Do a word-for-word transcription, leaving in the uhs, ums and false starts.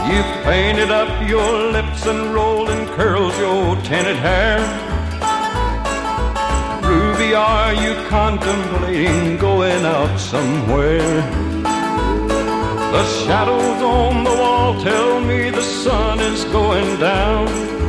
You've painted up your lips and rolled in curls your tinted hair. Ruby, are you contemplating going out somewhere? The shadows on the wall tell me the sun is going down.